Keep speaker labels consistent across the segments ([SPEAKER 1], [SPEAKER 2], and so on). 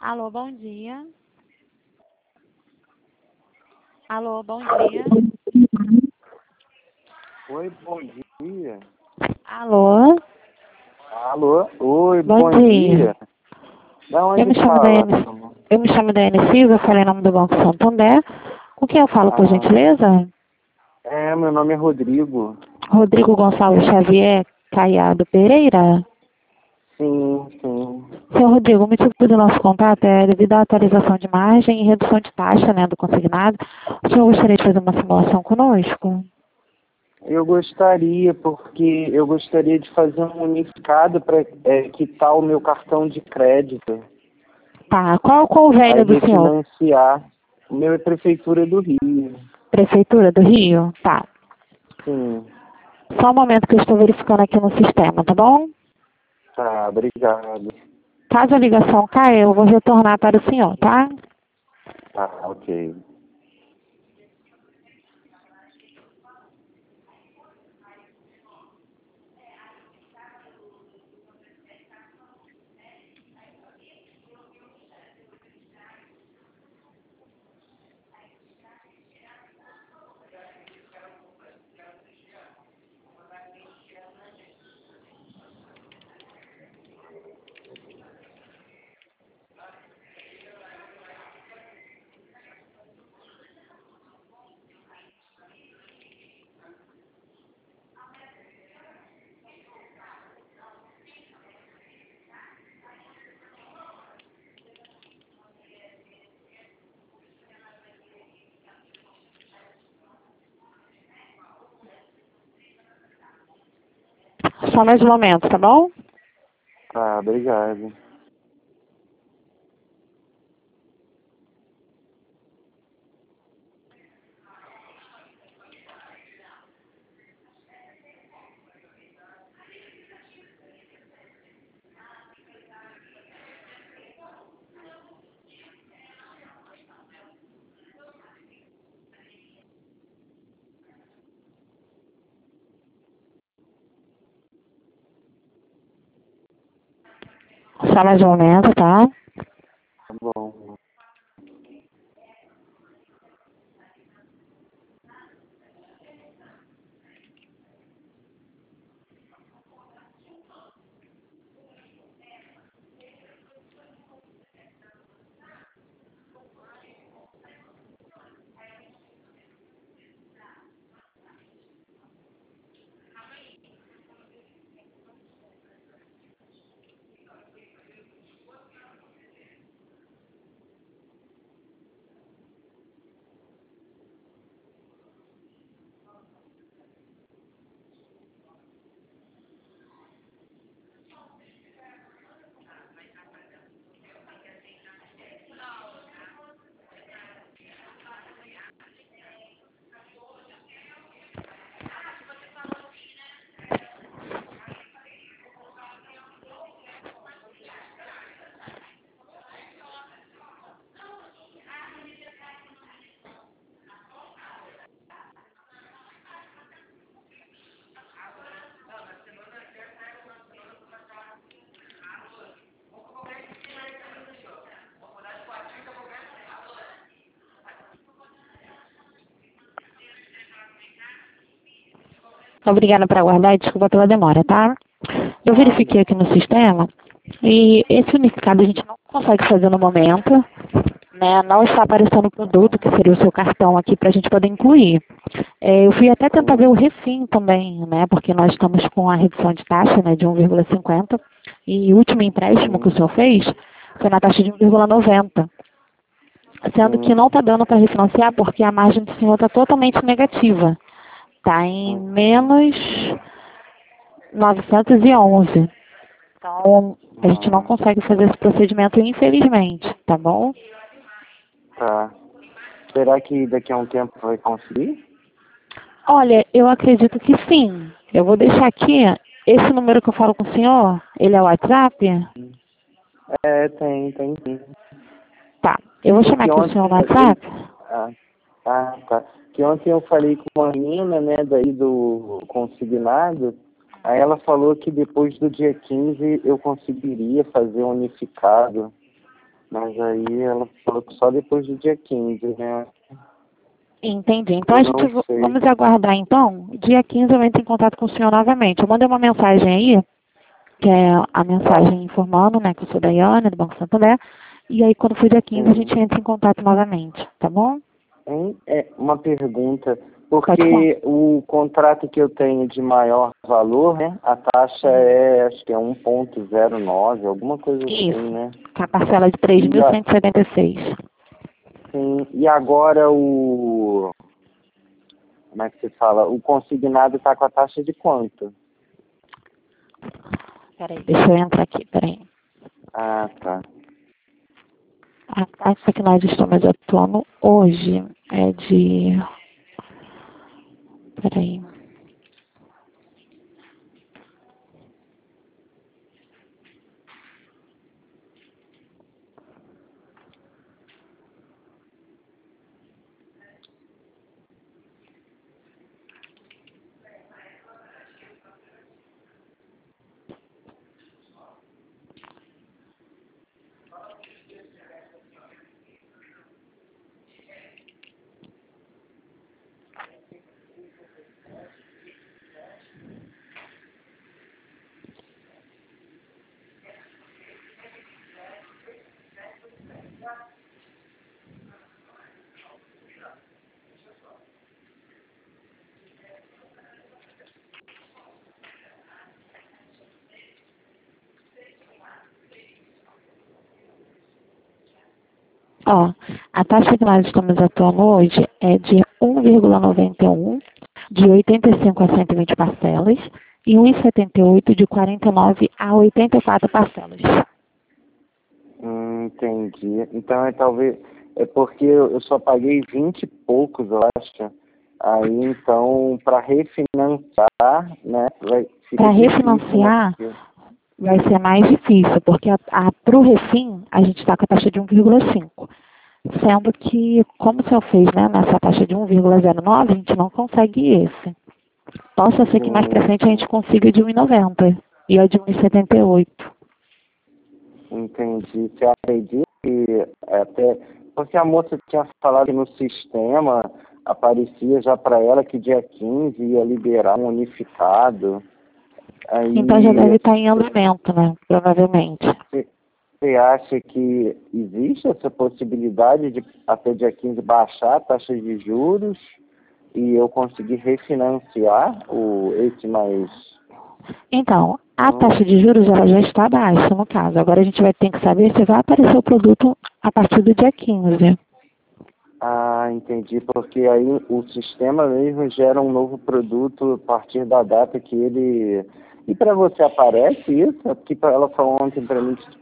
[SPEAKER 1] Alô, bom dia. Alô, bom dia.
[SPEAKER 2] Oi, bom dia.
[SPEAKER 1] Alô,
[SPEAKER 2] Alô? Oi,
[SPEAKER 1] bom
[SPEAKER 2] bom
[SPEAKER 1] dia.
[SPEAKER 2] dia. Da
[SPEAKER 1] Eu
[SPEAKER 2] onde
[SPEAKER 1] me chamo
[SPEAKER 2] fala?
[SPEAKER 1] Daiane, eu me chamo Daiane Silva, eu falei em nome do Banco Santander. Com quem eu falo, por
[SPEAKER 2] Ah,
[SPEAKER 1] gentileza?
[SPEAKER 2] meu nome é Rodrigo.
[SPEAKER 1] Rodrigo Gonçalves Xavier Caiado Pereira.
[SPEAKER 2] Sim, sim.
[SPEAKER 1] Senhor Rodrigo, o motivo do nosso contato é devido à atualização de margem e redução de taxa, né, do consignado. O senhor gostaria de fazer uma simulação conosco?
[SPEAKER 2] Eu gostaria, porque eu gostaria de fazer um unificado para quitar o meu cartão de crédito.
[SPEAKER 1] Tá, qual o
[SPEAKER 2] Aí
[SPEAKER 1] velho do senhor?
[SPEAKER 2] refinanciar. O meu é Prefeitura do Rio.
[SPEAKER 1] Prefeitura do Rio? Tá.
[SPEAKER 2] Sim.
[SPEAKER 1] Só um momento que eu estou verificando aqui no sistema, tá bom?
[SPEAKER 2] Tá, obrigado.
[SPEAKER 1] Caso a ligação caia, eu vou retornar para o senhor, tá?
[SPEAKER 2] Tá, ok.
[SPEAKER 1] Só mais um momento, tá bom?
[SPEAKER 2] Tá, obrigado.
[SPEAKER 1] Só mais um momento, tá?
[SPEAKER 2] Tá bom.
[SPEAKER 1] Obrigada por aguardar e desculpa pela demora, tá? Eu
[SPEAKER 2] Nada.
[SPEAKER 1] verifiquei aqui no sistema e esse unificado a gente não consegue fazer no momento, né? Não está aparecendo o produto, que seria o seu cartão aqui, para a gente poder incluir. Eu fui até tentar ver o refim também, né? Porque nós estamos com a redução de taxa, né, de 1,50 e o último empréstimo que o
[SPEAKER 2] Sim,
[SPEAKER 1] senhor fez foi na taxa de 1,90. Sendo que
[SPEAKER 2] sim.
[SPEAKER 1] não está dando para refinanciar porque a margem do senhor está totalmente negativa. Está em menos 911. Então, a gente não
[SPEAKER 2] Hum,
[SPEAKER 1] consegue fazer esse procedimento, infelizmente, tá bom?
[SPEAKER 2] tá. Será que daqui a um tempo vai conseguir?
[SPEAKER 1] Olha, eu acredito que sim. Eu vou deixar aqui, esse número que eu falo com o senhor, ele é o WhatsApp?
[SPEAKER 2] Tem sim.
[SPEAKER 1] Tá. Eu vou chamar
[SPEAKER 2] Porque
[SPEAKER 1] aqui o senhor
[SPEAKER 2] ontem
[SPEAKER 1] no WhatsApp.
[SPEAKER 2] ah, tá. Que ontem eu falei com uma menina, né, daí do consignado, aí ela falou que depois do dia 15 eu conseguiria fazer um unificado. Mas aí ela falou que só depois do dia 15, né?
[SPEAKER 1] Entendi. Então
[SPEAKER 2] Não sei.
[SPEAKER 1] vamos aguardar então. Dia 15 eu entro em contato com o senhor novamente. Eu mandei uma mensagem aí, que é a mensagem informando, né, que eu sou Daiane, do Banco Santander. E aí quando for dia 15 a gente entra em contato novamente, tá bom?
[SPEAKER 2] Uma pergunta,
[SPEAKER 1] Pode falar.
[SPEAKER 2] porque o contrato que eu tenho de maior valor, né? A taxa acho que é 1,09, alguma coisa assim,
[SPEAKER 1] Isso.
[SPEAKER 2] né?
[SPEAKER 1] Com a parcela de
[SPEAKER 2] E, a,
[SPEAKER 1] 3.176.
[SPEAKER 2] sim, e agora como é que se fala? O consignado está com a taxa de quanto?
[SPEAKER 1] Peraí, deixa eu entrar aqui, peraí.
[SPEAKER 2] Ah, tá.
[SPEAKER 1] A taxa que nós estamos atuando hoje é de... Peraí. Ó, a taxa que nós estamos atuando hoje é de 1,91, de 85 a 120 parcelas, e 1,78 de 49 a 84 parcelas.
[SPEAKER 2] Entendi. Então talvez é porque eu só paguei 20 e poucos, eu acho. Aí então para refinanciar, né, fica
[SPEAKER 1] Para
[SPEAKER 2] difícil, né?
[SPEAKER 1] refinanciar,
[SPEAKER 2] Porque,
[SPEAKER 1] vai ser mais difícil, porque para o refim, a gente está com a taxa de 1,5. Sendo que, como o senhor fez, né, nessa taxa de 1,09, a gente não consegue esse. Possa ser que mais para frente a gente consiga de 1,90 e a de 1,78.
[SPEAKER 2] entendi. Você acredita que até porque a moça tinha falado que no sistema aparecia já para ela que dia 15 ia liberar um unificado.
[SPEAKER 1] Então já
[SPEAKER 2] Aí
[SPEAKER 1] deve estar em andamento, né? Provavelmente.
[SPEAKER 2] você acha que existe essa possibilidade de até dia 15 baixar a taxa de juros e eu conseguir refinanciar esse mais...
[SPEAKER 1] Então, a taxa de juros ela já está baixa, no caso. Agora a gente vai ter que saber se vai aparecer o produto a partir do dia 15.
[SPEAKER 2] Ah, entendi, porque aí o sistema mesmo gera um novo produto a partir da data que ele... E para você aparece isso? Porque ela falou ontem para mim que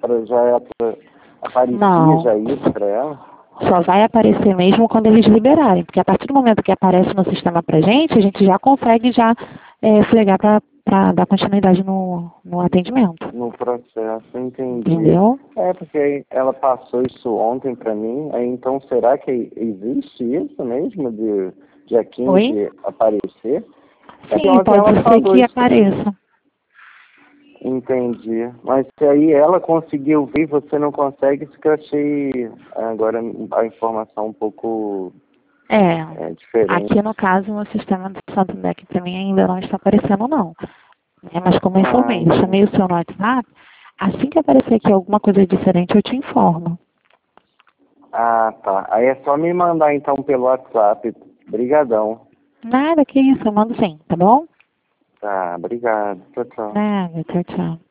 [SPEAKER 2] aparecia
[SPEAKER 1] Não.
[SPEAKER 2] já isso para ela.
[SPEAKER 1] Só vai aparecer mesmo quando eles liberarem. Porque a partir do momento que aparece no sistema pra gente, a gente já consegue já flegar para dar continuidade no atendimento.
[SPEAKER 2] No processo, entendi.
[SPEAKER 1] Entendeu?
[SPEAKER 2] Porque aí ela passou isso ontem para mim, aí então será que existe isso mesmo de dia
[SPEAKER 1] Oi?
[SPEAKER 2] 15 aparecer? É que
[SPEAKER 1] Sim,
[SPEAKER 2] ontem
[SPEAKER 1] pode
[SPEAKER 2] ela
[SPEAKER 1] ser
[SPEAKER 2] falou
[SPEAKER 1] que
[SPEAKER 2] isso.
[SPEAKER 1] apareça.
[SPEAKER 2] Entendi. Mas se aí ela conseguiu ver, você não consegue, isso que eu achei agora a informação um pouco diferente.
[SPEAKER 1] Aqui no caso, no sistema do Santander, que para mim ainda não está aparecendo não. Mas como eu informei, eu chamei o seu no WhatsApp, assim que aparecer aqui alguma coisa diferente, eu te informo.
[SPEAKER 2] Ah, tá. Aí é só me mandar então pelo WhatsApp. Obrigadão.
[SPEAKER 1] Nada, que isso, eu mando sim, tá bom?
[SPEAKER 2] Tá, obrigado. Tchau, tchau.
[SPEAKER 1] Nada, tchau, tchau.